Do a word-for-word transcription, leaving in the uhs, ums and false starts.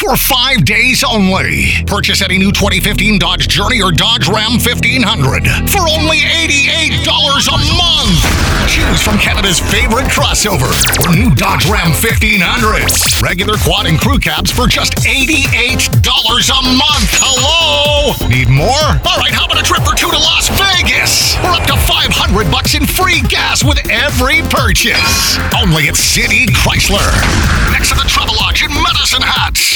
for five days only. Purchase any new twenty fifteen Dodge Journey or Dodge Ram fifteen hundred for only eighty-eight dollars a month. Choose from Canada's favorite crossover or new Dodge Ram fifteen hundreds. Regular quad and crew cabs for just eighty-eight dollars a month. Hello? Need more? All right, how about a trip or two to Las Vegas? Or up to five hundred bucks in free gas with every purchase. Only at City Chrysler. Next to the Travelodge in Medicine Hat.